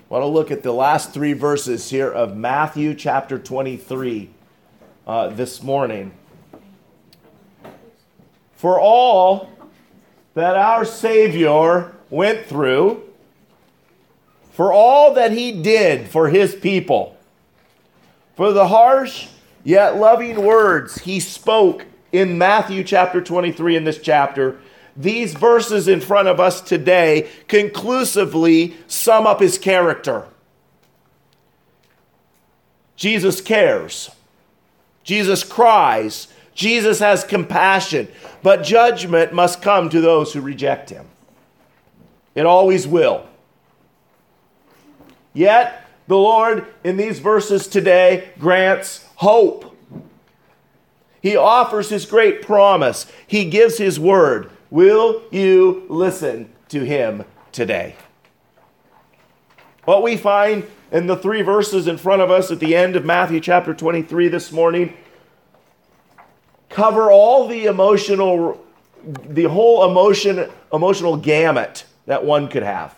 I want to look at the last three verses here of Matthew chapter 23 this morning. For all that our Savior went through, for all that he did for his people, for the harsh yet loving words he spoke in Matthew chapter 23 in this chapter, these verses in front of us today conclusively sum up his character. Jesus cares. Jesus cries. Jesus has compassion. But judgment must come to those who reject him. It always will. Yet, the Lord in these verses today grants hope. He offers his great promise. He gives his word. Will you listen to him today? What we find in the three verses in front of us at the end of Matthew chapter 23 this morning cover all the whole emotional gamut that one could have.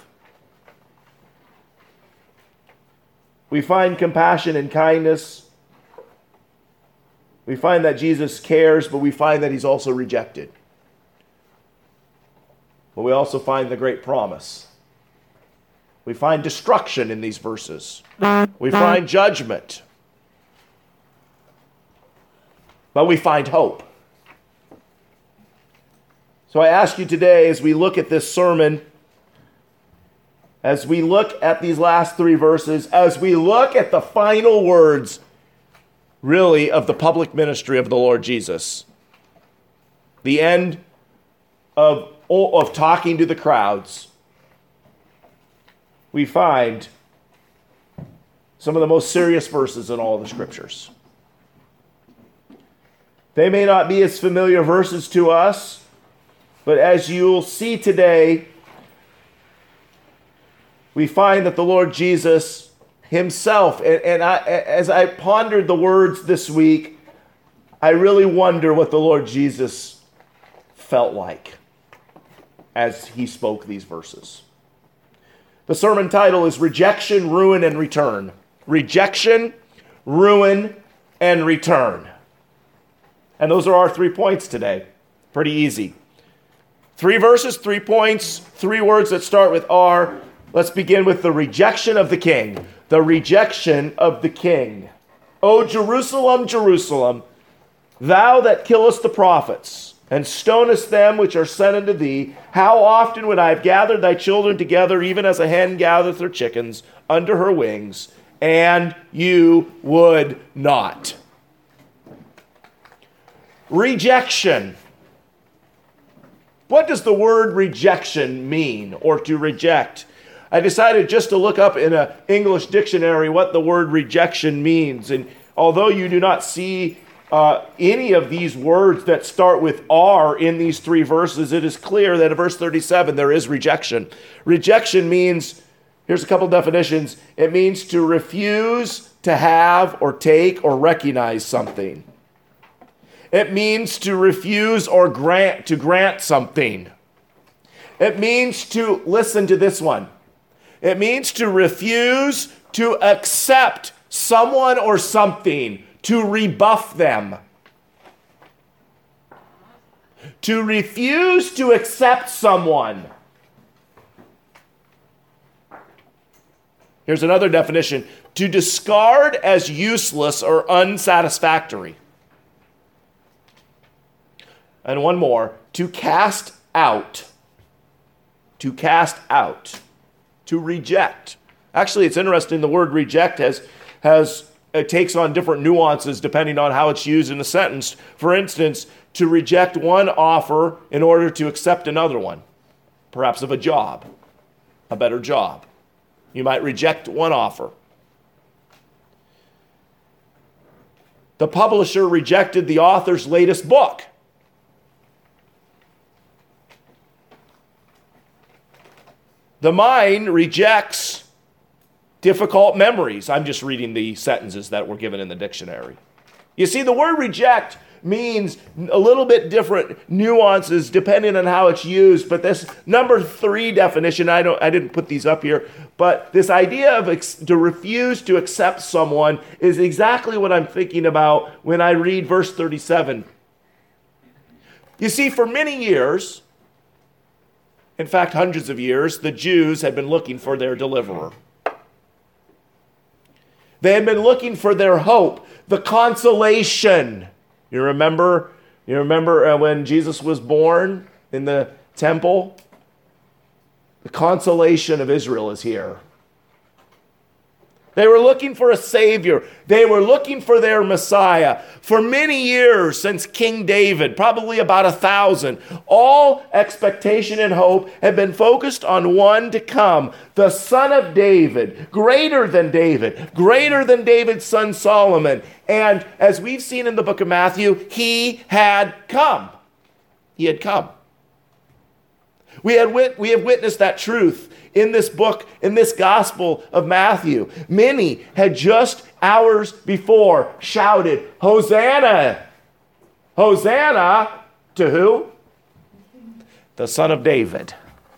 We find compassion and kindness. We find that Jesus cares, but we find that he's also rejected. But we also find the great promise. We find destruction in these verses. We find judgment. But we find hope. So I ask you today, as we look at this sermon, as we look at these last three verses, as we look at the final words, really, of the public ministry of the Lord Jesus, the end of talking to the crowds, we find some of the most serious verses in all of the scriptures. They may not be as familiar verses to us, but as you'll see today, we find that the Lord Jesus himself, as I pondered the words this week, I really wonder what the Lord Jesus felt like as he spoke these verses. The sermon title is Rejection, Ruin, and Return. Rejection, ruin, and return. And those are our 3 points today. Pretty easy. 3 verses, 3 points, 3 words that start with R. Let's begin with the rejection of the king. The rejection of the king. O Jerusalem, Jerusalem, thou that killest the prophets, and stonest them which are sent unto thee, how often would I have gathered thy children together, even as a hen gathereth her chickens under her wings, and you would not. Rejection. What does the word rejection mean, or to reject? I decided just to look up in an English dictionary what the word rejection means. And although you do not see any of these words that start with R in these 3 verses, it is clear that in verse 37 there is rejection. Rejection means, here's a couple definitions. It means to refuse to have or take or recognize something. It means to refuse or grant something. It means to, listen to this one. It means to refuse to accept someone or something, to rebuff them. To refuse to accept someone. Here's another definition. To discard as useless or unsatisfactory. And one more. To cast out. To cast out. To reject. Actually, it's interesting. The word reject it takes on different nuances depending on how it's used in a sentence. For instance, to reject one offer in order to accept another one, perhaps of a job, a better job. You might reject one offer. The publisher rejected the author's latest book. The mind rejects difficult memories. I'm just reading the sentences that were given in the dictionary. You see, the word reject means a little bit different nuances depending on how it's used. But this number 3 definition, I didn't put these up here, but this idea of to refuse to accept someone is exactly what I'm thinking about when I read verse 37. You see, for many years, in fact, hundreds of years, the Jews had been looking for their deliverer. They had been looking for their hope, the consolation. You remember when Jesus was born in the temple? The consolation of Israel is here. They were looking for a Savior. They were looking for their Messiah. For many years since King David, probably about 1,000, all expectation and hope had been focused on one to come, the Son of David, greater than David's son Solomon. And as we've seen in the book of Matthew, he had come. He had come. We have witnessed that truth in this book, in this gospel of Matthew. Many had just hours before shouted, Hosanna! Hosanna! To who? The Son of David.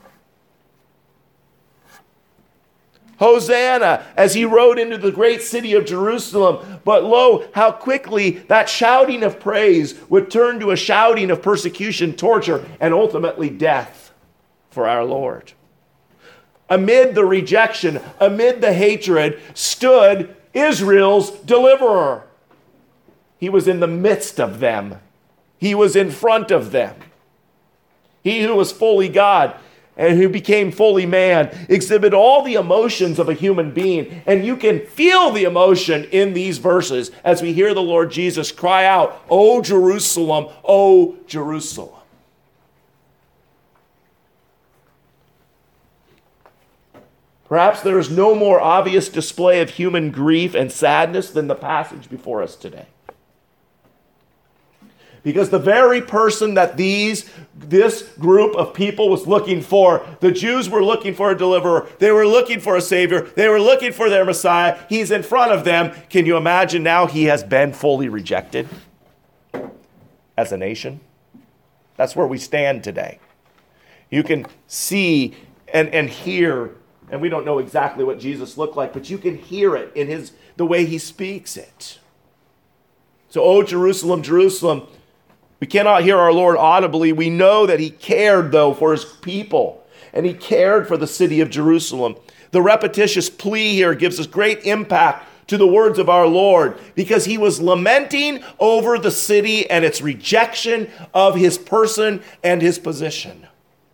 Hosanna, as he rode into the great city of Jerusalem. But lo, how quickly that shouting of praise would turn to a shouting of persecution, torture, and ultimately death for our Lord. Amid the rejection, amid the hatred, stood Israel's deliverer. He was in the midst of them. He was in front of them. He who was fully God and who became fully man exhibited all the emotions of a human being. And you can feel the emotion in these verses as we hear the Lord Jesus cry out, O Jerusalem, O Jerusalem. Perhaps there is no more obvious display of human grief and sadness than the passage before us today. Because the very person that this group of people was looking for, the Jews were looking for a deliverer, they were looking for a Savior, they were looking for their Messiah, he's in front of them. Can you imagine now he has been fully rejected as a nation? That's where we stand today. You can see and hear, and we don't know exactly what Jesus looked like, but you can hear it in the way he speaks it. So, O Jerusalem, Jerusalem, we cannot hear our Lord audibly. We know that he cared, though, for his people, and he cared for the city of Jerusalem. The repetitious plea here gives us great impact to the words of our Lord, because he was lamenting over the city and its rejection of his person and his position.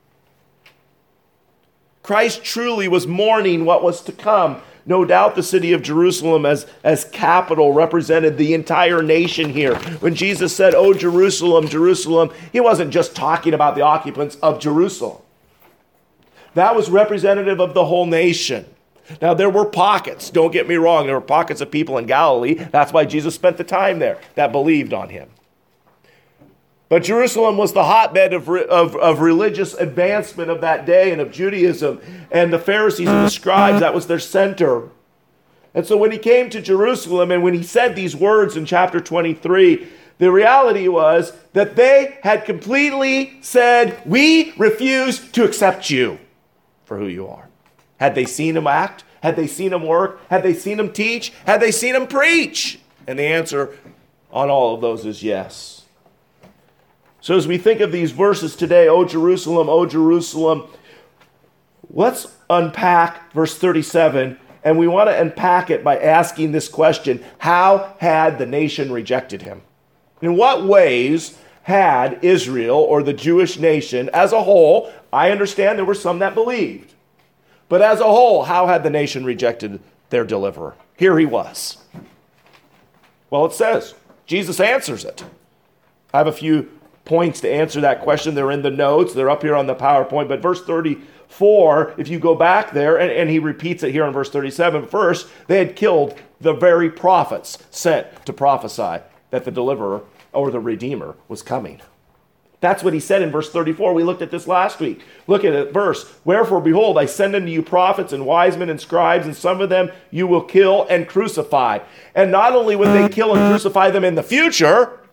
Christ truly was mourning what was to come. No doubt the city of Jerusalem as capital represented the entire nation here. When Jesus said, "O Jerusalem, Jerusalem," he wasn't just talking about the occupants of Jerusalem. That was representative of the whole nation. Now, there were pockets, don't get me wrong, there were pockets of people in Galilee. That's why Jesus spent the time there, that believed on him. But Jerusalem was the hotbed of religious advancement of that day and of Judaism. And the Pharisees and the scribes, that was their center. And so when he came to Jerusalem and when he said these words in chapter 23, the reality was that they had completely said, "We refuse to accept you for who you are." Had they seen him act? Had they seen him work? Had they seen him teach? Had they seen him preach? And the answer on all of those is yes. So as we think of these verses today, O Jerusalem, let's unpack verse 37, and we want to unpack it by asking this question: how had the nation rejected him? In what ways had Israel, or the Jewish nation as a whole, I understand there were some that believed, but as a whole, how had the nation rejected their deliverer? Here he was. Well, it says, Jesus answers it. I have a few points to answer that question. They're in the notes. They're up here on the PowerPoint. But verse 34, if you go back there, and he repeats it here in verse 37, first, they had killed the very prophets sent to prophesy that the deliverer or the Redeemer was coming. That's what he said in verse 34. We looked at this last week. Look at it, verse. "Wherefore, behold, I send unto you prophets and wise men and scribes, and some of them you will kill and crucify." And not only would they kill and crucify them in the future,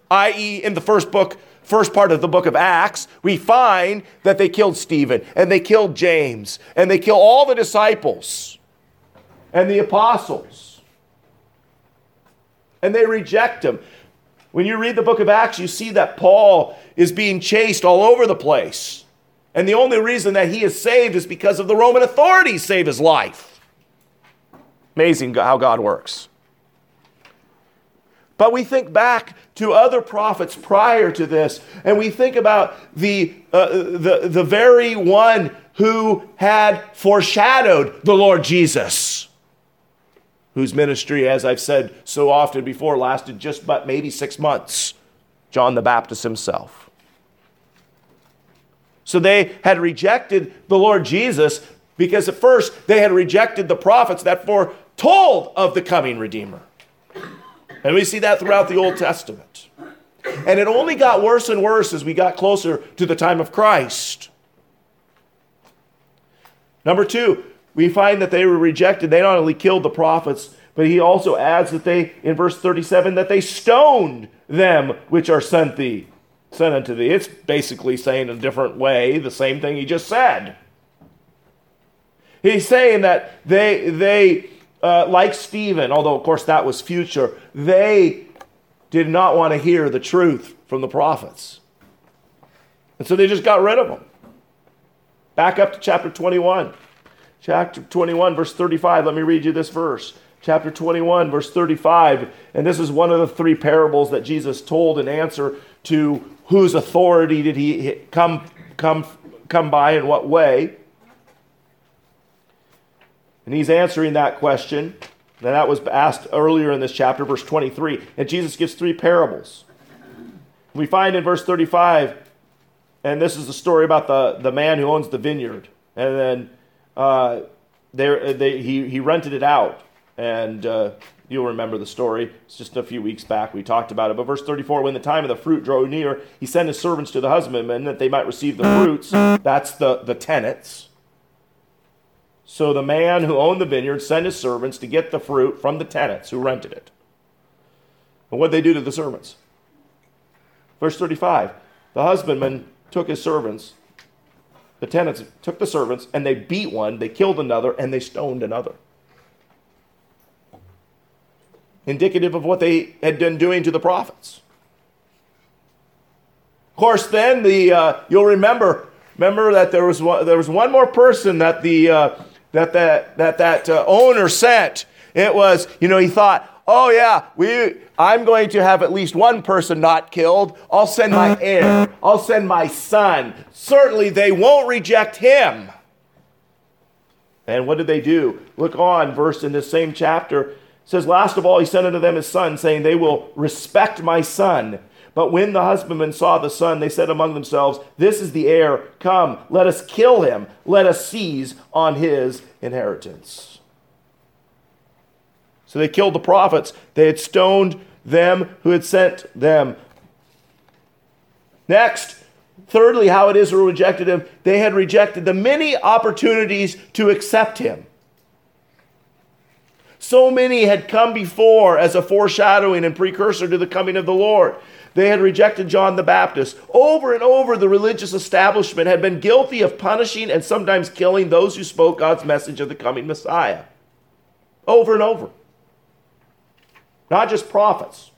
i.e. in the first part of the book of Acts, we find that they killed Stephen, and they killed James, and they killed all the disciples and the apostles. And they reject him. When you read the book of Acts, you see that Paul is being chased all over the place. And the only reason that he is saved is because of the Roman authorities save his life. Amazing how God works. But we think back to other prophets prior to this, and we think about the very one who had foreshadowed the Lord Jesus, whose ministry, as I've said so often before, lasted just but maybe 6 months. John the Baptist himself. So they had rejected the Lord Jesus because at first they had rejected the prophets that foretold of the coming Redeemer. And we see that throughout the Old Testament. And it only got worse and worse as we got closer to the time of Christ. Number 2, we find that they were rejected. They not only killed the prophets, but he also adds that they, in verse 37, that they stoned them which are sent unto thee. It's basically saying in a different way the same thing he just said. He's saying that they like Stephen, although of course that was future, they did not want to hear the truth from the prophets. And so they just got rid of them. Back up to chapter 21. Chapter 21, verse 35. Let me read you this verse. Chapter 21, verse 35. And this is one of the 3 parables that Jesus told in answer to whose authority did he come by, in what way. And he's answering that question. And that was asked earlier in this chapter, verse 23. And Jesus gives 3 parables. We find in verse 35, and this is the story about the man who owns the vineyard. And then he rented it out. And you'll remember the story. It's just a few weeks back we talked about it. But verse 34, when the time of the fruit drew near, he sent his servants to the husbandmen that they might receive the fruits. That's the tenants. So the man who owned the vineyard sent his servants to get the fruit from the tenants who rented it. And what did they do to the servants? Verse 35, the husbandman took his servants, the tenants took the servants, and they beat one, they killed another, and they stoned another. Indicative of what they had been doing to the prophets. Of course, then you'll remember that there was one more person that that owner sent. It was, he thought, oh yeah, I'm going to have at least one person not killed. I'll send my heir. I'll send my son. Certainly they won't reject him. And what did they do? Look on, verse in this same chapter. It says, last of all, he sent unto them his son, saying, they will respect my son. But when the husbandmen saw the son, they said among themselves, this is the heir. Come, let us kill him. Let us seize on his inheritance. So they killed the prophets. They had stoned them who had sent them. Next, thirdly, how it is they rejected him. They had rejected the many opportunities to accept him. So many had come before as a foreshadowing and precursor to the coming of the Lord. They had rejected John the Baptist. Over and over, the religious establishment had been guilty of punishing and sometimes killing those who spoke God's message of the coming Messiah. Over and over. Not just prophets.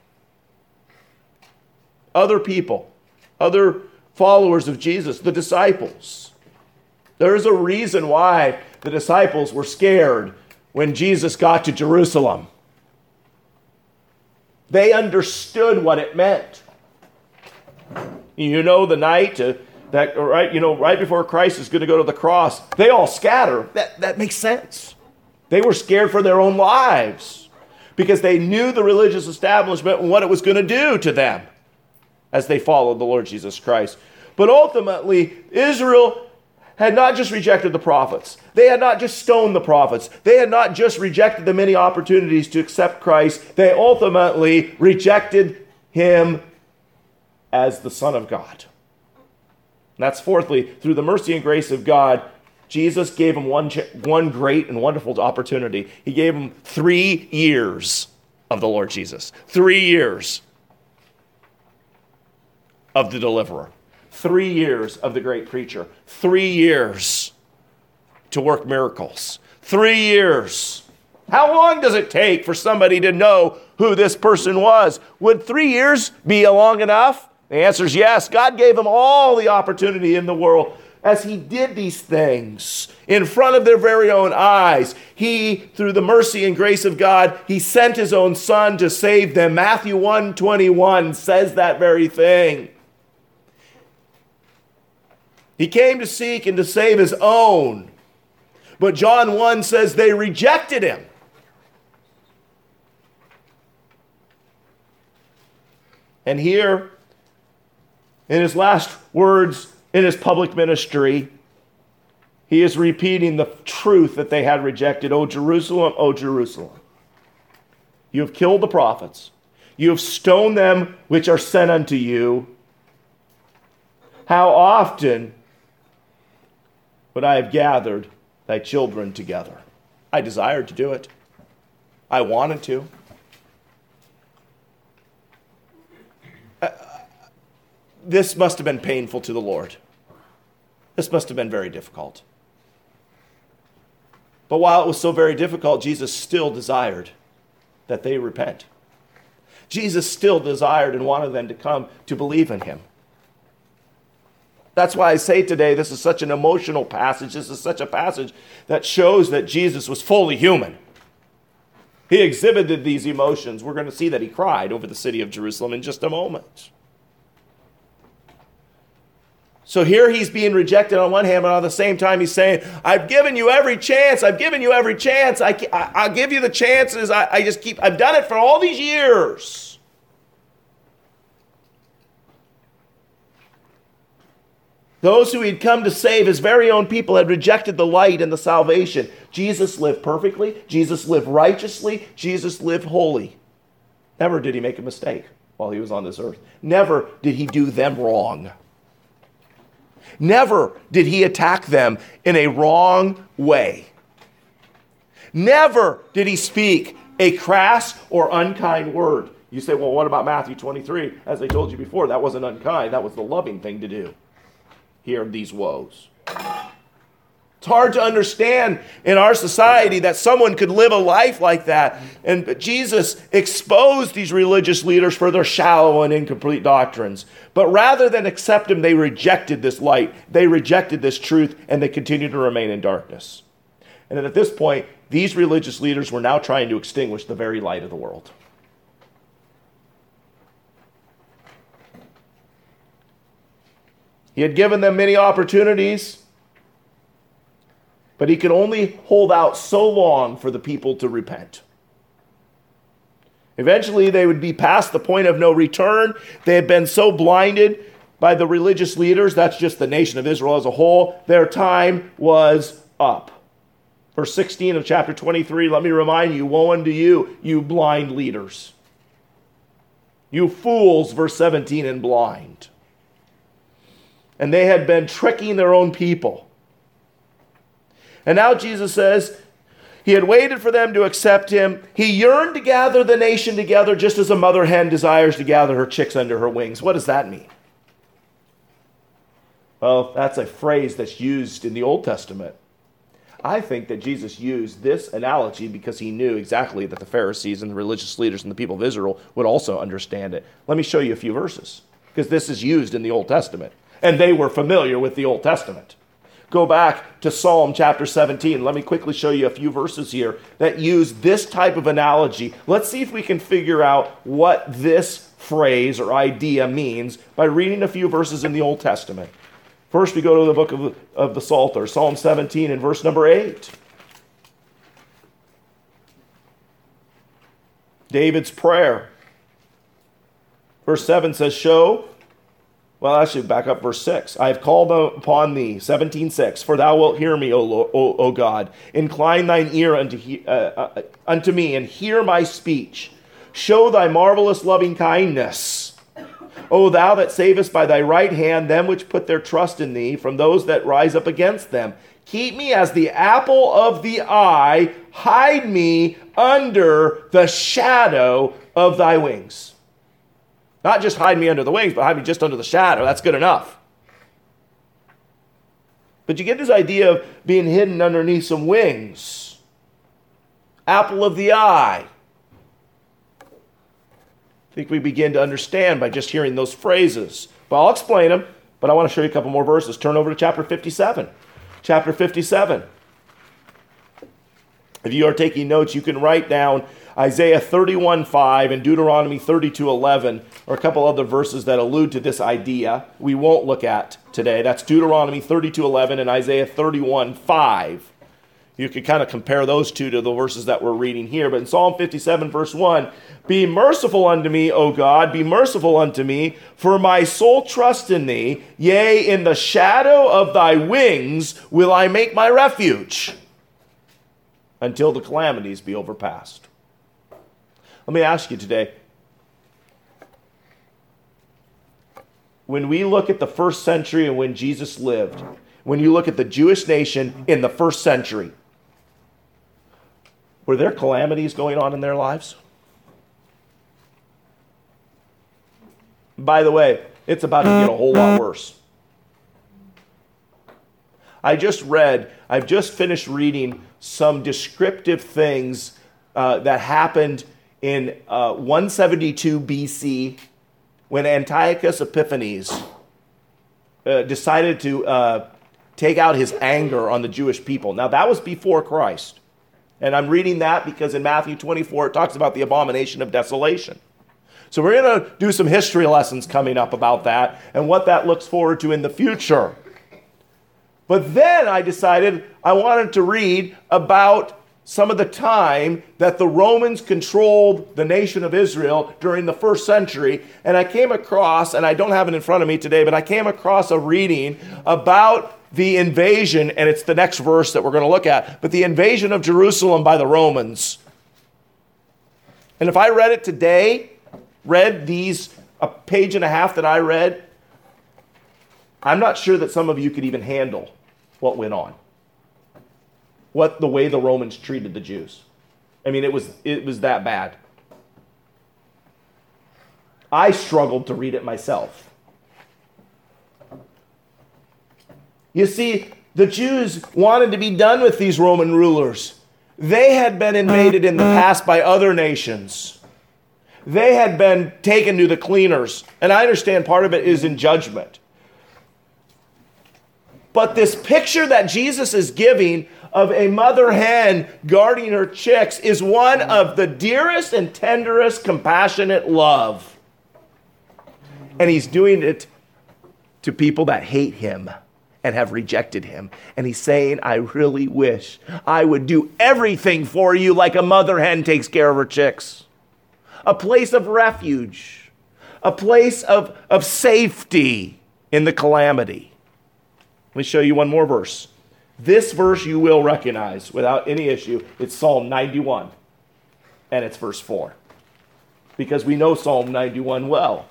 Other people. Other followers of Jesus. The disciples. There is a reason why the disciples were scared when Jesus got to Jerusalem. They understood what it meant. The night right before Christ is going to go to the cross, they all scatter. That makes sense. They were scared for their own lives because they knew the religious establishment and what it was going to do to them as they followed the Lord Jesus Christ. But ultimately, Israel had not just rejected the prophets. They had not just stoned the prophets. They had not just rejected the many opportunities to accept Christ. They ultimately rejected him as the Son of God. And that's fourthly, through the mercy and grace of God, Jesus gave him one great and wonderful opportunity. He gave him 3 years of the Lord Jesus. 3 years. of the deliverer. 3 years of the great preacher. 3 years to work miracles. 3 years. How long does it take for somebody to know who this person was? Would 3 years be long enough? The answer is yes. God gave them all the opportunity in the world as he did these things in front of their very own eyes. He, through the mercy and grace of God, he sent his own son to save them. Matthew 1:21 says that very thing. He came to seek and to save his own. But John 1 says they rejected him. And here, in his last words in his public ministry, he is repeating the truth that they had rejected. O Jerusalem, you have killed the prophets. You have stoned them which are sent unto you. How often would I have gathered thy children together? I desired to do it. I wanted to. This must have been painful to the Lord. This must have been very difficult. But while it was so very difficult, Jesus still desired that they repent. Jesus still desired and wanted them to come to believe in him. That's why I say today this is such an emotional passage. This is such a passage that shows that Jesus was fully human. He exhibited these emotions. We're going to see that he cried over the city of Jerusalem in just a moment. So here he's being rejected on one hand, but on the same time he's saying, I've given you every chance. I've given you every chance. I'll give you the chances. I've done it for all these years. Those who he'd come to save, his very own people, had rejected the light and the salvation. Jesus lived perfectly. Jesus lived righteously. Jesus lived holy. Never did he make a mistake while he was on this earth. Never did he do them wrong. Never did he attack them in a wrong way. Never did he speak a crass or unkind word. You say, well, what about Matthew 23? As I told you before, that wasn't unkind. That was the loving thing to do. Hear these woes. It's hard to understand in our society that someone could live a life like that. And Jesus exposed these religious leaders for their shallow and incomplete doctrines. But rather than accept him, they rejected this light. They rejected this truth, and they continued to remain in darkness. And at this point, these religious leaders were now trying to extinguish the very light of the world. He had given them many opportunities, but he could only hold out so long for the people to repent. Eventually, they would be past the point of no return. They had been so blinded by the religious leaders, that's just the nation of Israel as a whole, their time was up. Verse 16 of chapter 23, let me remind you, woe unto you, you blind leaders. You fools, verse 17, and blind. And they had been tricking their own people. And now Jesus says, he had waited for them to accept him. He yearned to gather the nation together just as a mother hen desires to gather her chicks under her wings. What does that mean? Well, that's a phrase that's used in the Old Testament. I think that Jesus used this analogy because he knew exactly that the Pharisees and the religious leaders and the people of Israel would also understand it. Let me show you a few verses, because this is used in the Old Testament, and they were familiar with the Old Testament. Go back to Psalm chapter 17. Let me quickly show you a few verses here that use this type of analogy. Let's see if we can figure out what this phrase or idea means by reading a few verses in the Old Testament. First, we go to the book of the Psalter, Psalm 17 and verse number 8. David's prayer. Verse 7 says, back up verse 6. I have called upon thee, 17:6, for thou wilt hear me, O God. Incline thine ear unto me, and hear my speech. Show thy marvelous loving kindness. O thou that savest by thy right hand them which put their trust in thee from those that rise up against them. Keep me as the apple of the eye. Hide me under the shadow of thy wings. Not just hide me under the wings, but hide me just under the shadow. That's good enough. But you get this idea of being hidden underneath some wings. Apple of the eye. I think we begin to understand by just hearing those phrases. But I'll explain them, but I want to show you a couple more verses. Turn over to chapter 57. Chapter 57. If you are taking notes, you can write down Isaiah 31:5 and Deuteronomy 32:11, or a couple other verses that allude to this idea we won't look at today. That's Deuteronomy 32:11 and Isaiah 31:5. You could kind of compare those two to the verses that we're reading here. But in Psalm 57, verse 1, be merciful unto me, O God, be merciful unto me, for my soul trusts in thee. Yea, in the shadow of thy wings will I make my refuge, until the calamities be overpassed. Let me ask you today, when we look at the first century and when Jesus lived, when you look at the Jewish nation in the first century, were there calamities going on in their lives? By the way, it's about to get a whole lot worse. I've just finished reading some descriptive things that happened in 172 BC when Antiochus Epiphanes decided to take out his anger on the Jewish people. Now, that was before Christ. And I'm reading that because in Matthew 24, it talks about the abomination of desolation. So we're going to do some history lessons coming up about that and what that looks forward to in the future. But then I decided I wanted to read about some of the time that the Romans controlled the nation of Israel during the first century. And I came across, and I don't have it in front of me today, but I came across a reading about the invasion, and it's the next verse that we're going to look at, but the invasion of Jerusalem by the Romans. And if I read it today, read these, a page and a half that I read, I'm not sure that some of you could even handle what went on. The way the Romans treated the Jews. I mean, it was that bad. I struggled to read it myself. You see, the Jews wanted to be done with these Roman rulers. They had been invaded in the past by other nations. They had been taken to the cleaners. And I understand part of it is in judgment. But this picture that Jesus is giving of a mother hen guarding her chicks is one of the dearest and tenderest compassionate love. And he's doing it to people that hate him and have rejected him. And he's saying, I really wish I would do everything for you like a mother hen takes care of her chicks. A place of refuge, a place of safety in the calamity. Let me show you one more verse. This verse you will recognize without any issue. It's Psalm 91, and it's verse 4. Because we know Psalm 91 well.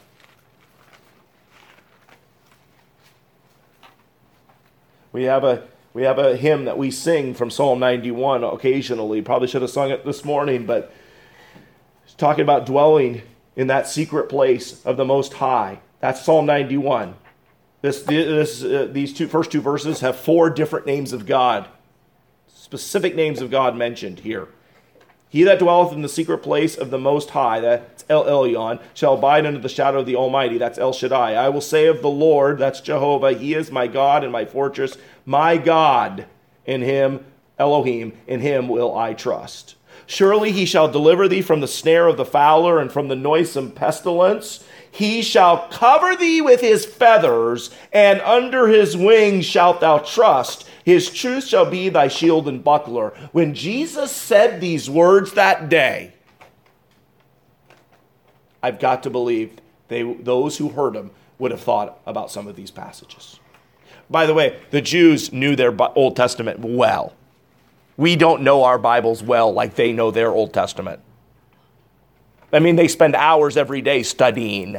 We have a hymn that we sing from Psalm 91 occasionally. Probably should have sung it this morning, but it's talking about dwelling in that secret place of the Most High. That's Psalm 91. These first two verses have 4 different names of God, specific names of God mentioned here. He that dwelleth in the secret place of the Most High, that's El Elyon, shall abide under the shadow of the Almighty, that's El Shaddai. I will say of the Lord, that's Jehovah, he is my God and my fortress, my God. In him, Elohim, in him will I trust. Surely he shall deliver thee from the snare of the fowler and from the noisome pestilence. He shall cover thee with his feathers, and under his wings shalt thou trust. His truth shall be thy shield and buckler. When Jesus said these words that day, I've got to believe those who heard him would have thought about some of these passages. By the way, the Jews knew their Old Testament well. We don't know our Bibles well like they know their Old Testament. I mean, they spend hours every day studying.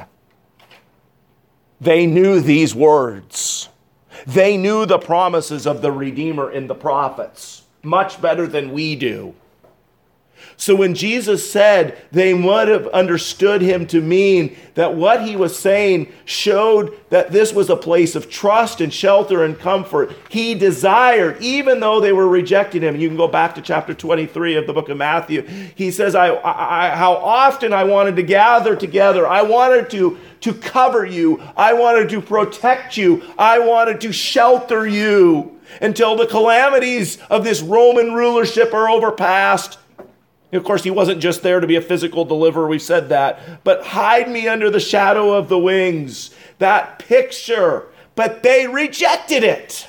They knew these words. They knew the promises of the Redeemer in the prophets much better than we do. So when Jesus said, they would have understood him to mean that what he was saying showed that this was a place of trust and shelter and comfort. He desired, even though they were rejecting him. You can go back to chapter 23 of the book of Matthew. He says, how often I wanted to gather together. I wanted to cover you. I wanted to protect you. I wanted to shelter you until the calamities of this Roman rulership are overpassed. Of course, he wasn't just there to be a physical deliverer, we said that, but hide me under the shadow of the wings. That picture, but they rejected it.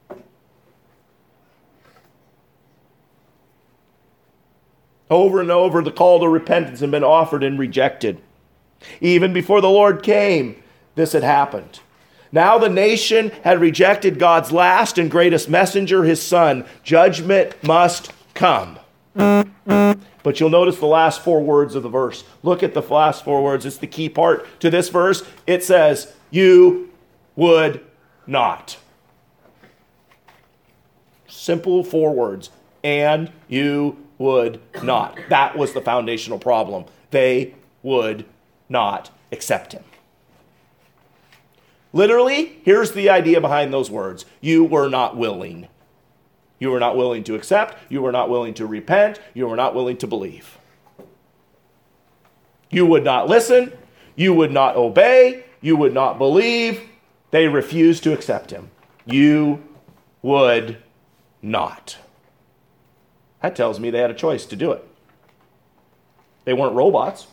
Over and over, the call to repentance had been offered and rejected. Even before the Lord came, this had happened. Now the nation had rejected God's last and greatest messenger, his son. Judgment must come. But you'll notice the last four words of the verse. Look at the last four words. It's the key part to this verse. It says, you would not. Simple four words. And you would not. That was the foundational problem. They would not accept him. Literally, here's the idea behind those words. You were not willing. You were not willing to accept. You were not willing to repent. You were not willing to believe. You would not listen. You would not obey. You would not believe. They refused to accept him. You would not. That tells me they had a choice to do it. They weren't robots.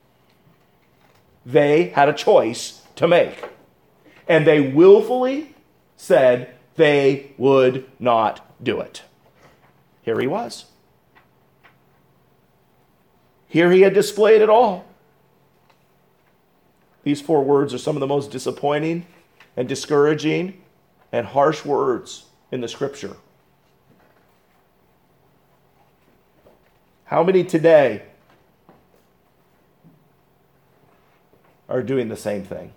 They had a choice to make. And they willfully said they would not do it. Here he was. Here he had displayed it all. These four words are some of the most disappointing and discouraging and harsh words in the scripture. How many today are doing the same thing?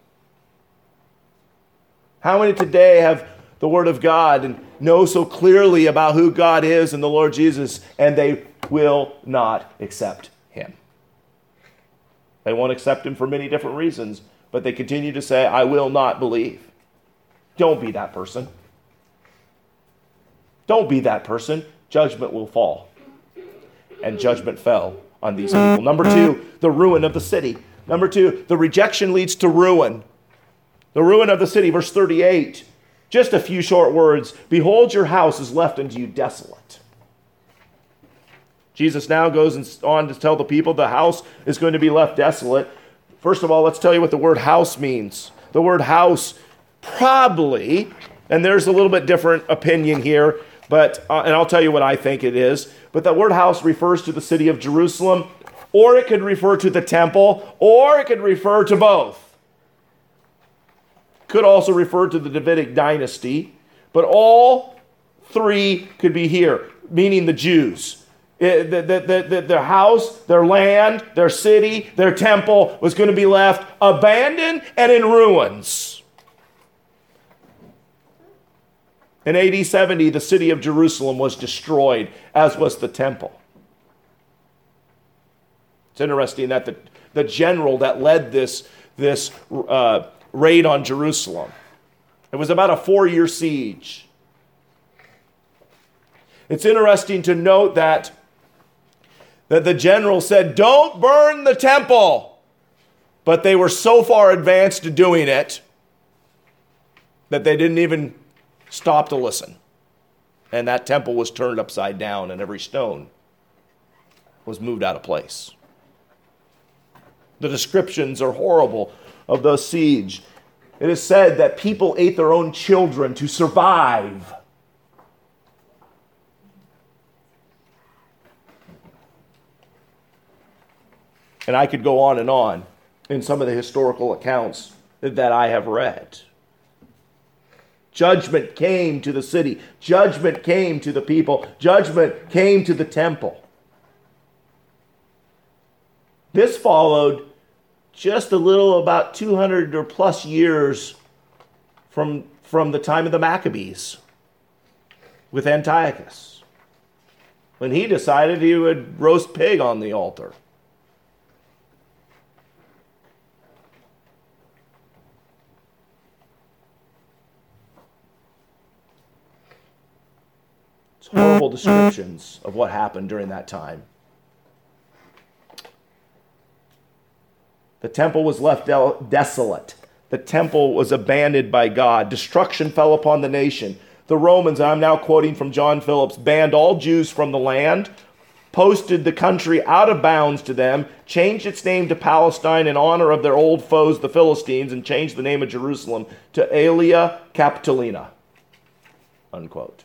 How many today have the Word of God and know so clearly about who God is and the Lord Jesus, and they will not accept him? They won't accept him for many different reasons, but they continue to say, I will not believe. Don't be that person. Don't be that person. Judgment will fall. And judgment fell on these people. Number two, the ruin of the city. Number two, the rejection leads to ruin. The ruin of the city, verse 38. Just a few short words. Behold, your house is left unto you desolate. Jesus now goes on to tell the people the house is going to be left desolate. First of all, let's tell you what the word house means. The word house probably, and there's a little bit different opinion here, but and I'll tell you what I think it is, but the word house refers to the city of Jerusalem, or it could refer to the temple, or it could refer to both. Could also refer to the Davidic dynasty, but all three could be here, meaning the Jews. Their house, their land, their city, their temple was going to be left abandoned and in ruins. In AD 70, the city of Jerusalem was destroyed, as was the temple. It's interesting that the general that led this raid on Jerusalem, it was about a 4-year siege. It's interesting to note that the general said, don't burn the temple. But they were so far advanced to doing it that they didn't even stop to listen. And that temple was turned upside down and every stone was moved out of place. The descriptions are horrible of the siege. It is said that people ate their own children to survive. And I could go on in some of the historical accounts that I have read. Judgment came to the city. Judgment came to the people. Judgment came to the temple. This followed just a little about 200 or plus years from the time of the Maccabees with Antiochus. when he decided he would roast pig on the altar. It's horrible descriptions of what happened during that time. The temple was left desolate. The temple was abandoned by God. Destruction fell upon the nation. The Romans, I'm now quoting from John Phillips, banned all Jews from the land, posted the country out of bounds to them, changed its name to Palestine in honor of their old foes, the Philistines, and changed the name of Jerusalem to Aelia Capitolina. Unquote.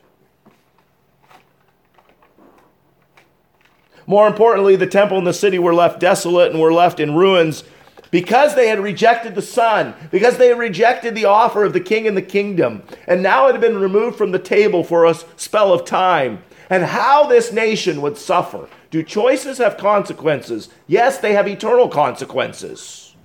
More importantly, the temple and the city were left desolate and were left in ruins because they had rejected the Son, because they had rejected the offer of the King and the kingdom, and now it had been removed from the table for a spell of time. And how this nation would suffer. Do choices have consequences? Yes, they have eternal consequences.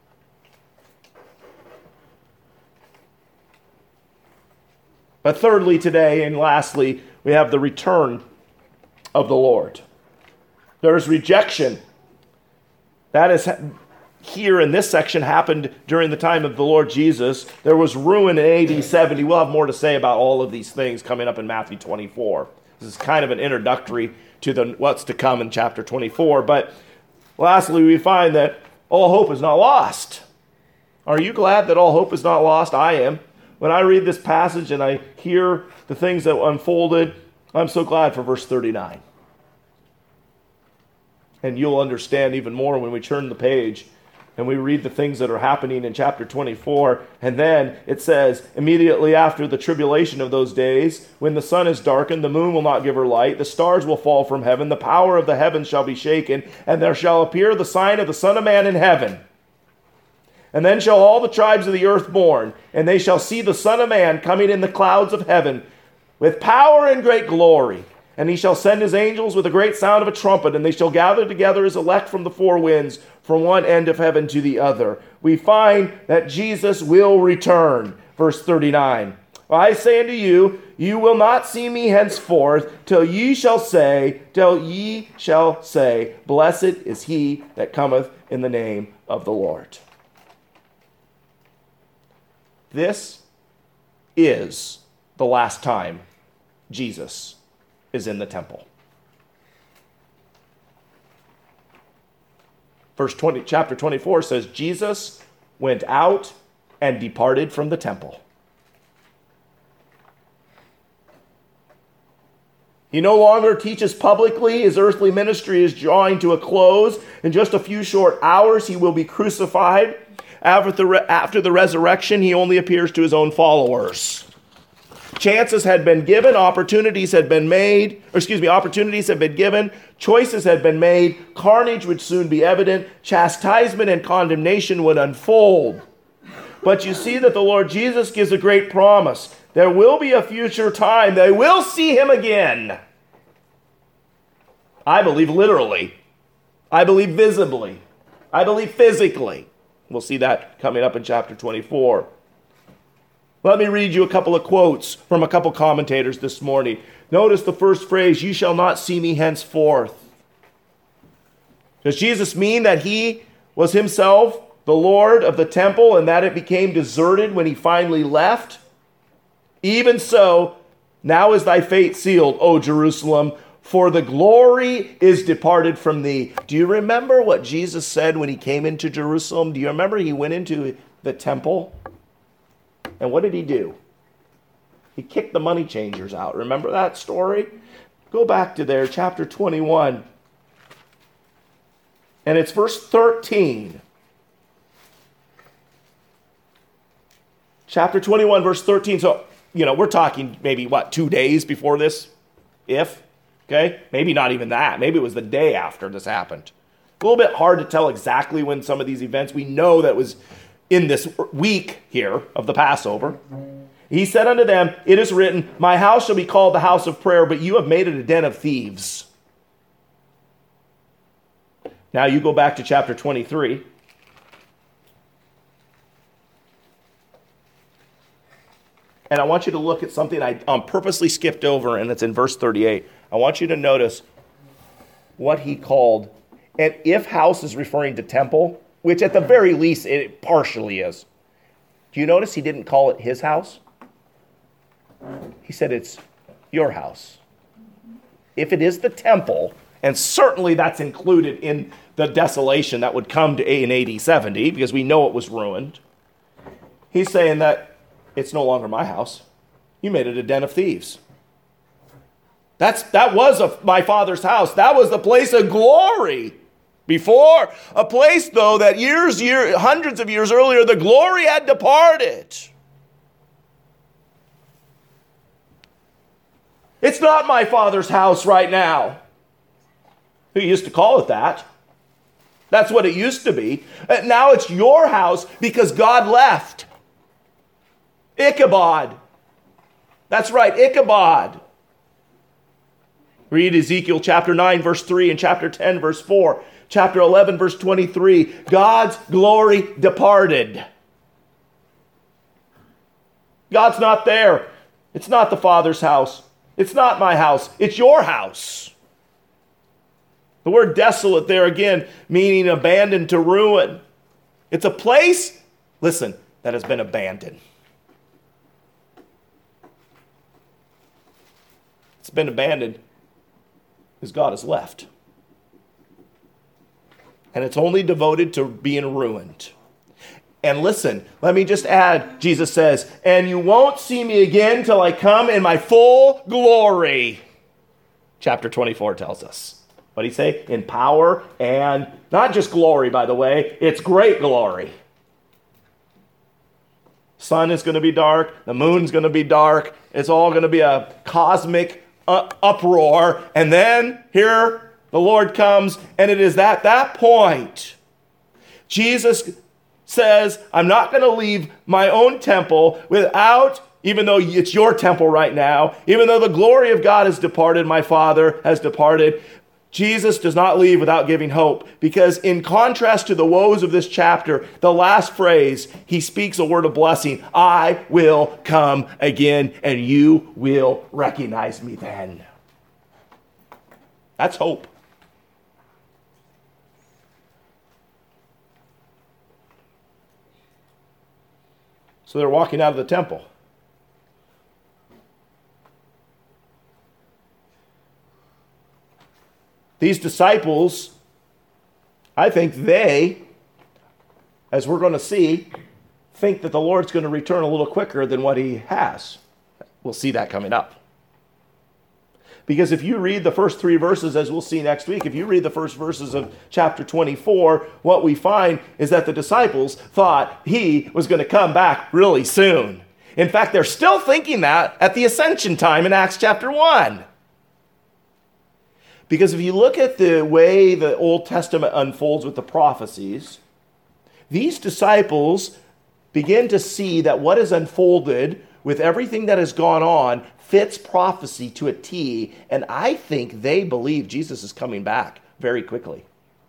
But thirdly today, and lastly, we have the return of the Lord. There is rejection. That is here in this section happened during the time of the Lord Jesus. There was ruin in AD 70. We'll have more to say about all of these things coming up in Matthew 24. This is kind of an introductory to what's to come in chapter 24. But lastly, we find that all hope is not lost. Are you glad that all hope is not lost? I am. When I read this passage and I hear the things that unfolded, I'm so glad for verse 39. And you'll understand even more when we turn the page and we read the things that are happening in chapter 24. And then it says, immediately after the tribulation of those days, when the sun is darkened, the moon will not give her light, the stars will fall from heaven, the power of the heavens shall be shaken, and there shall appear the sign of the Son of Man in heaven. And then shall all the tribes of the earth mourn, and they shall see the Son of Man coming in the clouds of heaven with power and great glory. And he shall send his angels with a great sound of a trumpet, and they shall gather together his elect from the four winds, from one end of heaven to the other. We find that Jesus will return. Verse 39. I say unto you, you will not see me henceforth, till ye shall say, blessed is he that cometh in the name of the Lord. This is the last time Jesus is in the temple. Chapter 24 says, Jesus went out and departed from the temple. He no longer teaches publicly. His earthly ministry is drawing to a close. In just a few short hours, he will be crucified. After the resurrection, he only appears to his own followers. Chances had been given, opportunities had been given, choices had been made, carnage would soon be evident, chastisement and condemnation would unfold. But you see that the Lord Jesus gives a great promise. There will be a future time. They will see him again. I believe literally. I believe visibly. I believe physically. We'll see that coming up in chapter 24. Let me read you a couple of quotes from a couple commentators this morning. Notice the first phrase, you shall not see me henceforth. Does Jesus mean that he was himself the Lord of the temple and that it became deserted when he finally left? Even so, now is thy fate sealed, O Jerusalem, for the glory is departed from thee. Do you remember what Jesus said when he came into Jerusalem? Do you remember he went into the temple? And what did he do? He kicked the money changers out. Remember that story? Go back to there, chapter 21. And it's verse 13. Chapter 21, verse 13. So, we're talking maybe, 2 days before this? Okay? Maybe not even that. Maybe it was the day after this happened. A little bit hard to tell exactly when some of these events, we know that was in this week here of the Passover. He said unto them, it is written, my house shall be called the house of prayer, but you have made it a den of thieves. Now you go back to chapter 23. And I want you to look at something I purposely skipped over, and it's in verse 38. I want you to notice what he called, and if house is referring to temple, which at the very least it partially is. Do you notice he didn't call it his house? He said it's your house. If it is the temple, and certainly that's included in the desolation that would come in AD 70, because we know it was ruined, he's saying that it's no longer my house. You made it a den of thieves. That was my Father's house. That was the place of glory before. A place, though, that hundreds of years earlier, the glory had departed. It's not my Father's house right now. He used to call it that. That's what it used to be. Now it's your house because God left. Ichabod. That's right, Ichabod. Read Ezekiel chapter 9, verse 3, and chapter 10, verse 4. Chapter 11, verse 23. God's glory departed. God's not there. It's not the Father's house. It's not my house. It's your house. The word desolate there again, meaning abandoned to ruin. It's a place, listen, that has been abandoned. It's been abandoned because God has left. And it's only devoted to being ruined. And listen, let me just add, Jesus says, and you won't see me again till I come in my full glory. Chapter 24 tells us. What did he say? In power and not just glory, by the way, it's great glory. Sun is going to be dark. The moon's going to be dark. It's all going to be a cosmic uproar. And then here the Lord comes, and it is at that point Jesus says, I'm not going to leave my own temple without, even though it's your temple right now, even though the glory of God has departed, my Father has departed, Jesus does not leave without giving hope, because in contrast to the woes of this chapter, the last phrase, he speaks a word of blessing. I will come again, and you will recognize me then. That's hope. So they're walking out of the temple. These disciples, I think they, as we're going to see, think that the Lord's going to return a little quicker than what he has. We'll see that coming up. Because if you read the first 3 verses, as we'll see next week, if you read the first verses of chapter 24, what we find is that the disciples thought he was going to come back really soon. In fact, they're still thinking that at the ascension time in Acts chapter 1. Because if you look at the way the Old Testament unfolds with the prophecies, these disciples begin to see that what is unfolded with everything that has gone on fits prophecy to a T, and I think they believe Jesus is coming back very quickly.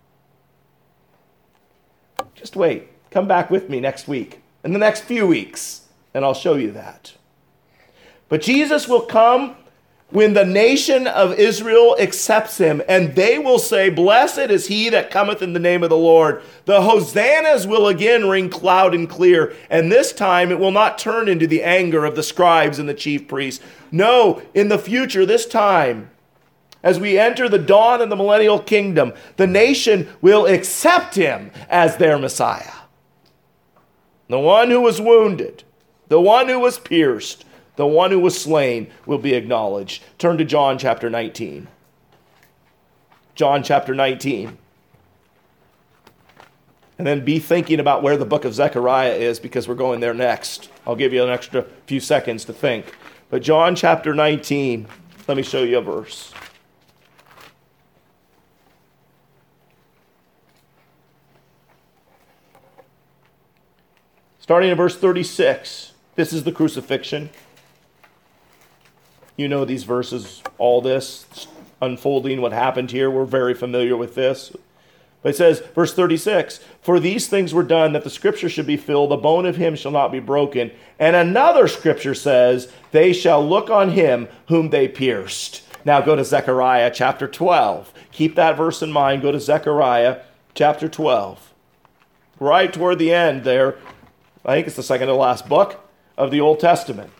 Just wait. Come back with me next week, in the next few weeks, and I'll show you that. But Jesus will come when the nation of Israel accepts him, and they will say, blessed is he that cometh in the name of the Lord. The hosannas will again ring loud and clear, and this time it will not turn into the anger of the scribes and the chief priests. No, in the future, this time, as we enter the dawn of the millennial kingdom, the nation will accept him as their Messiah. The one who was wounded, the one who was pierced, the one who was slain will be acknowledged. Turn to John chapter 19. John chapter 19. And then be thinking about where the book of Zechariah is, because we're going there next. I'll give you an extra few seconds to think. But John chapter 19, let me show you a verse. Starting in verse 36. This is the crucifixion. You know these verses, all this unfolding, what happened here. We're very familiar with this. But it says, verse 36, for these things were done that the scripture should be filled, the bone of him shall not be broken. And another scripture says, they shall look on him whom they pierced. Now go to Zechariah chapter 12. Keep that verse in mind. Go to Zechariah chapter 12. Right toward the end there, I think it's the second to last book of the Old Testament.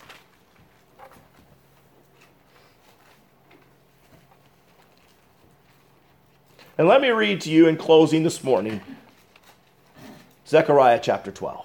And let me read to you in closing this morning, Zechariah chapter 12.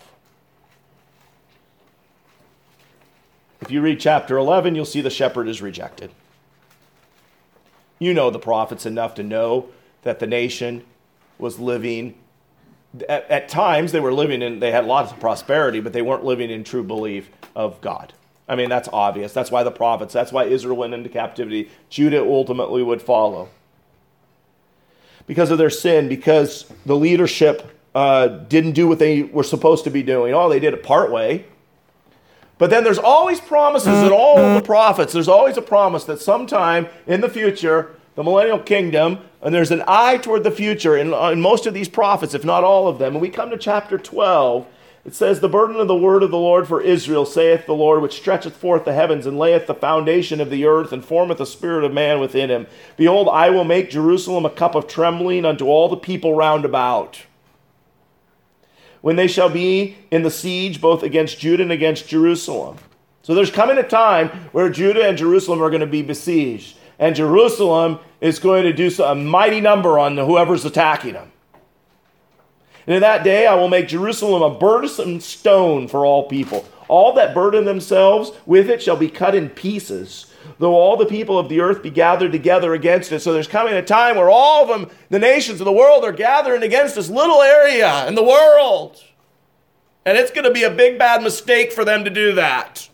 If you read chapter 11, you'll see the shepherd is rejected. You know the prophets enough to know that the nation was living, at times they were living in, they had lots of prosperity, but they weren't living in true belief of God. I mean, that's obvious. That's why the prophets, that's why Israel went into captivity. Judah ultimately would follow. Because of their sin, because the leadership didn't do what they were supposed to be doing. Oh, they did it part way. But then there's always promises in all of the prophets. There's always a promise that sometime in the future, the millennial kingdom, and there's an eye toward the future in most of these prophets, if not all of them. And we come to chapter 12. It says, the burden of the word of the Lord for Israel, saith the Lord, which stretcheth forth the heavens, and layeth the foundation of the earth, and formeth the spirit of man within him. Behold, I will make Jerusalem a cup of trembling unto all the people round about, when they shall be in the siege both against Judah and against Jerusalem. So there's coming a time where Judah and Jerusalem are going to be besieged, and Jerusalem is going to do a mighty number on whoever's attacking them. And in that day I will make Jerusalem a burdensome stone for all people. All that burden themselves with it shall be cut in pieces, though all the people of the earth be gathered together against it. So there's coming a time where all of them, the nations of the world, are gathering against this little area in the world. And it's going to be a big bad mistake for them to do that.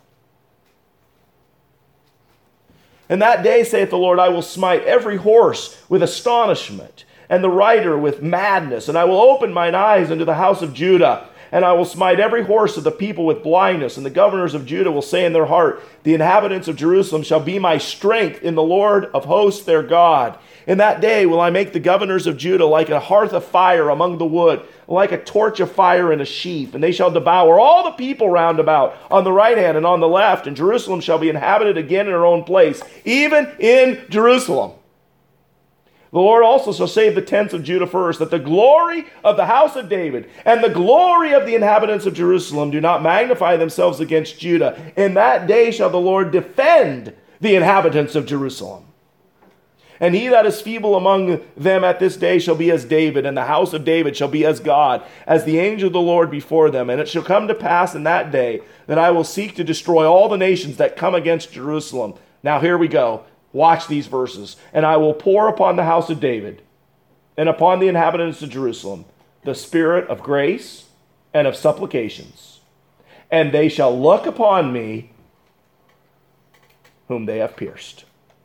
In that day, saith the Lord, I will smite every horse with astonishment, and the rider with madness. And I will open mine eyes unto the house of Judah, and I will smite every horse of the people with blindness. And the governors of Judah will say in their heart, the inhabitants of Jerusalem shall be my strength in the Lord of hosts their God. In that day will I make the governors of Judah like a hearth of fire among the wood, like a torch of fire in a sheaf. And they shall devour all the people round about, on the right hand and on the left. And Jerusalem shall be inhabited again in her own place, even in Jerusalem. The Lord also shall save the tents of Judah first, that the glory of the house of David and the glory of the inhabitants of Jerusalem do not magnify themselves against Judah. In that day shall the Lord defend the inhabitants of Jerusalem. And he that is feeble among them at this day shall be as David, and the house of David shall be as God, as the angel of the Lord before them. And it shall come to pass in that day that I will seek to destroy all the nations that come against Jerusalem. Now here we go. Watch these verses. And I will pour upon the house of David and upon the inhabitants of Jerusalem the spirit of grace and of supplications. And they shall look upon me whom they have pierced.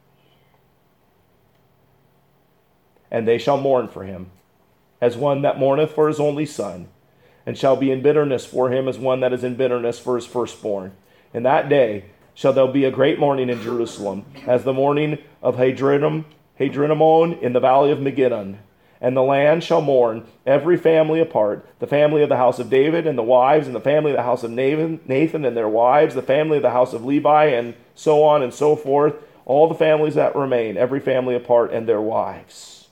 And they shall mourn for him as one that mourneth for his only son, and shall be in bitterness for him as one that is in bitterness for his firstborn. In that day shall there be a great mourning in Jerusalem, as the mourning of Hadrinomon in the valley of Megiddon. And the land shall mourn, every family apart, the family of the house of David and the wives, and the family of the house of Nathan and their wives, the family of the house of Levi, and so on and so forth, all the families that remain, every family apart, and their wives.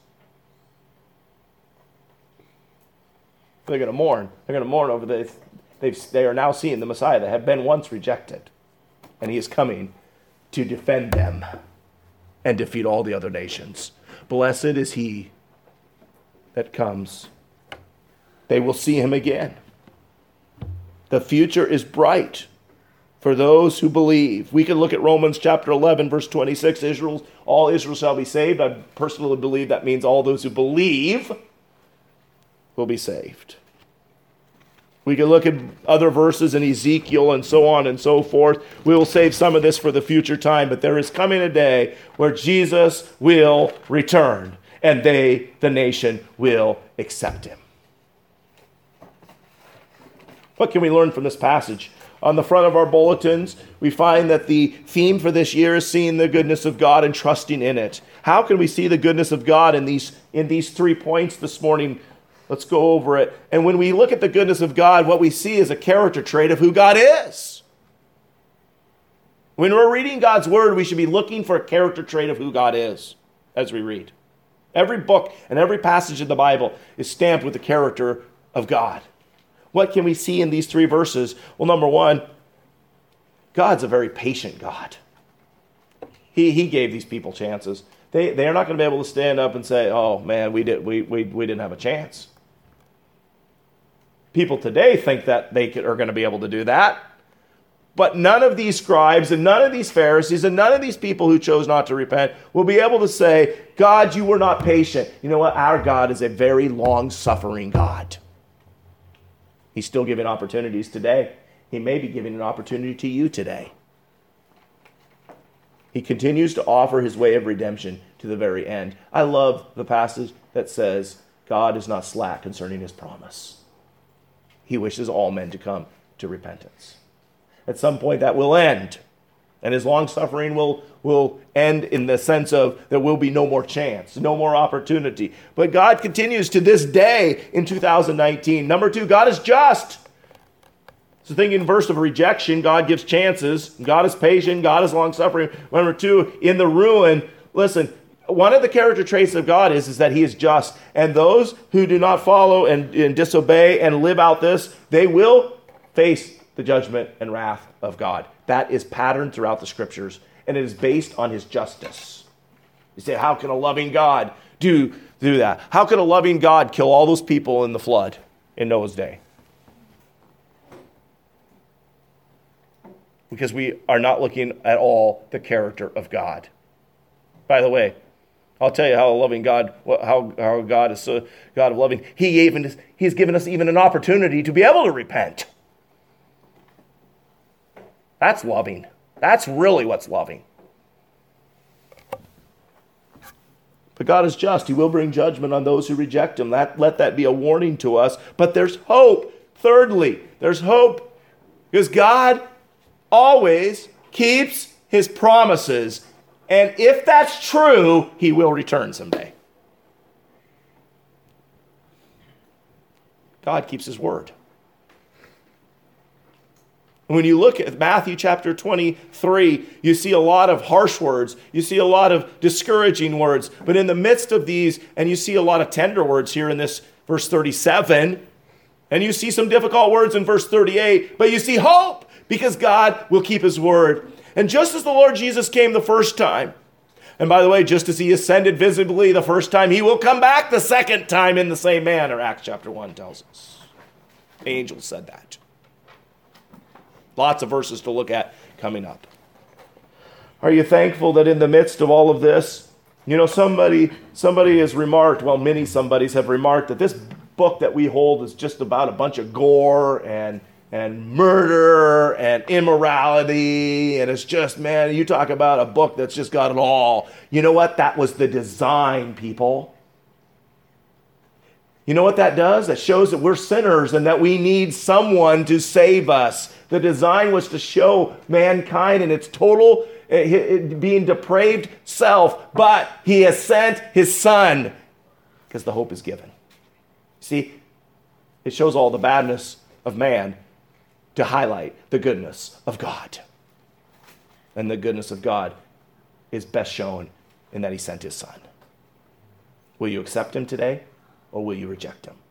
They're going to mourn. They're going to mourn over this. They are now seeing the Messiah that had been once rejected. And he is coming to defend them and defeat all the other nations. Blessed is he that comes. They will see him again. The future is bright for those who believe. We can look at Romans chapter 11, verse 26. All Israel shall be saved. I personally believe that means all those who believe will be saved. We can look at other verses in Ezekiel and so on and so forth. We will save some of this for the future time, but there is coming a day where Jesus will return, and they, the nation, will accept him. What can we learn from this passage? On the front of our bulletins, we find that the theme for this year is seeing the goodness of God and trusting in it. How can we see the goodness of God in these 3 points this morning? Let's go over it. And when we look at the goodness of God, what we see is a character trait of who God is. When we're reading God's word, we should be looking for a character trait of who God is as we read. Every book and every passage in the Bible is stamped with the character of God. What can we see in these three verses? Well, number one, God's a very patient God. He gave these people chances. They are not going to be able to stand up and say, oh man, we didn't have a chance. People today think that they are going to be able to do that. But none of these scribes and none of these Pharisees and none of these people who chose not to repent will be able to say, God, you were not patient. You know what? Our God is a very long-suffering God. He's still giving opportunities today. He may be giving an opportunity to you today. He continues to offer his way of redemption to the very end. I love the passage that says, God is not slack concerning his promise. He wishes all men to come to repentance. At some point that will end. And his long-suffering will end in the sense of there will be no more chance, no more opportunity. But God continues to this day in 2019. Number two, God is just. So thinking in verse of rejection, God gives chances. God is patient. God is long-suffering. Number two, in the ruin, listen, one of the character traits of God is that he is just. And those who do not follow and disobey and live out this, they will face the judgment and wrath of God. That is patterned throughout the scriptures, and it is based on his justice. You say, how can a loving God do that? How could a loving God kill all those people in the flood in Noah's day? Because we are not looking at all the character of God. By the way, I'll tell you how a loving God, how God is so God of loving. He's given us even an opportunity to be able to repent. That's loving. That's really what's loving. But God is just. He will bring judgment on those who reject him. Let that be a warning to us. But there's hope. Thirdly, there's hope. Because God always keeps his promises. And if that's true, he will return someday. God keeps his word. When you look at Matthew chapter 23, you see a lot of harsh words. You see a lot of discouraging words. But in the midst of these, and you see a lot of tender words here in this verse 37, and you see some difficult words in verse 38, but you see hope because God will keep his word. And just as the Lord Jesus came the first time, and by the way, just as he ascended visibly the first time, he will come back the second time in the same manner, Acts chapter 1 tells us. The angel said that. Lots of verses to look at coming up. Are you thankful that in the midst of all of this, somebody has remarked, well, many somebodies have remarked that this book that we hold is just about a bunch of gore and murder and immorality, and it's just, man, you talk about a book that's just got it all. You know what? That was the design, people. You know what that does? That shows that we're sinners and that we need someone to save us. The design was to show mankind in its total being depraved self, but he has sent his son because the hope is given. See, it shows all the badness of man to highlight the goodness of God. And the goodness of God is best shown in that he sent his son. Will you accept him today? Or will you reject him?